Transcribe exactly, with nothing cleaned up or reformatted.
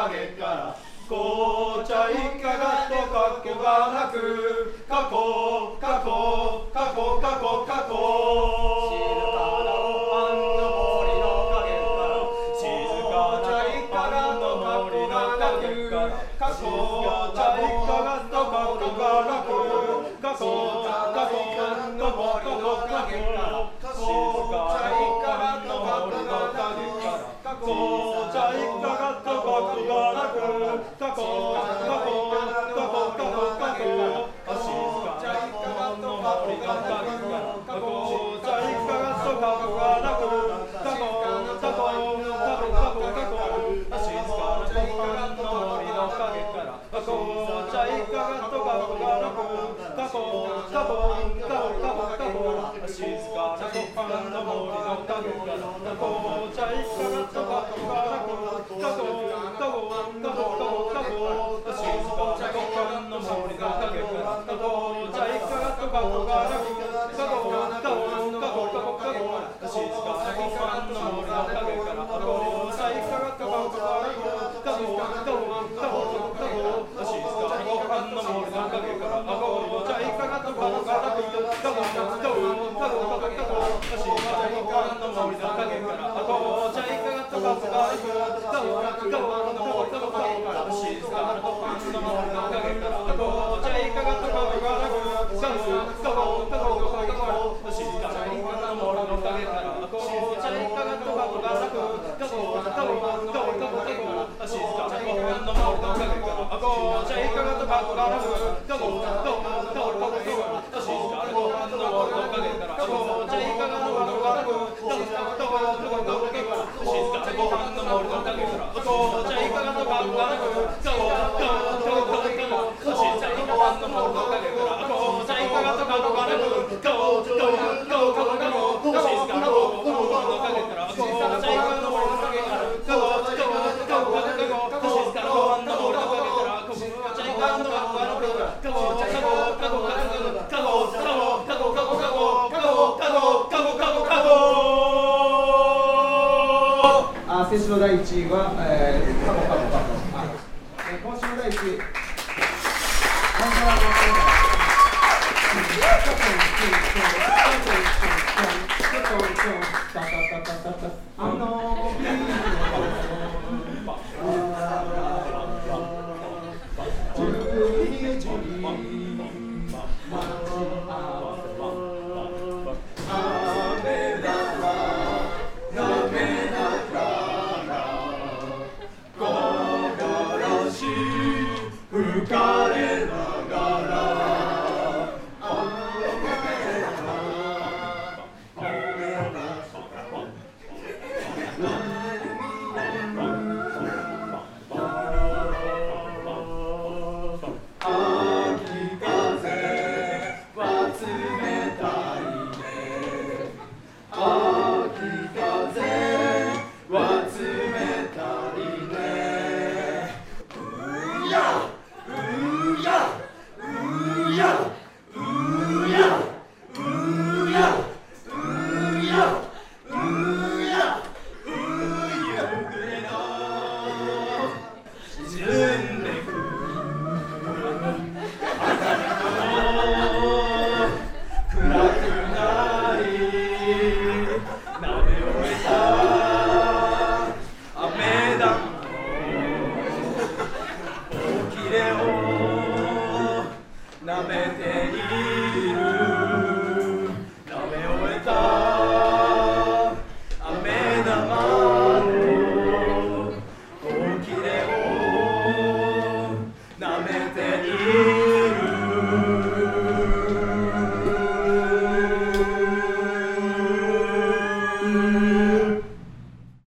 陰から紅茶いかがとかっこがなく過去過去過去過去過去静かなパンの森の陰から静かなイカがとかっこがなく過去茶いかがとかっこがなく過去過去パンの森の陰から過去茶いかがとかっこがなく過去茶いかがとかっこがなく過去過去過去過去過去過去静かなイカがとかっこがなく過去茶いかがとかっこがなく過去過去過去過去過去静かなイカがと森の陰から過去茶いかがとかっこがなく過去過去過去過去過去静かなパンの森の陰から過去茶いかがとかっこがなく過去過去過去過去過去静かなパンの森の陰から過去茶いかがとかっこがなく過去過去過去過去過去静かなパンの森の陰から過去茶いかがとかっこがなく過去過去過去過去静かなパンの森の陰から過去茶いかがとかっこがなく過去過去過去過去過去静かなパンの森の陰から過去茶いかがとかっこがなく過去過去過去過去過去静かなパンの森の陰から過去茶いかがとかっこがなく過去過去過去過去静かなパンの森の陰から過去茶いかがとかっこがなく過去過去過去過去過去静かなパンの森の陰から過去茶いかがとかっこがなく過去過去過去過去過去静かなパンの森の陰から過去茶いかがとかっこがなく過去過去過去過去過去静かなパンの森の陰から過去茶いかがとかっこがなく過去過去過去過去静かなパンの森の陰から過去茶いかがとかっこがなく過去過去過去過去過去静かなパンの森の陰から過去茶いかがの森の陰から過去過去過去過去過去静かなパンの森の陰から過去茶いかがとかっこがなく過去過去過去過去過去過去過去過去過去過去過去あ、先週の第一位は、えー、過去過去過去えー、今週の第一位カンパラのあの浮かれながら舐めている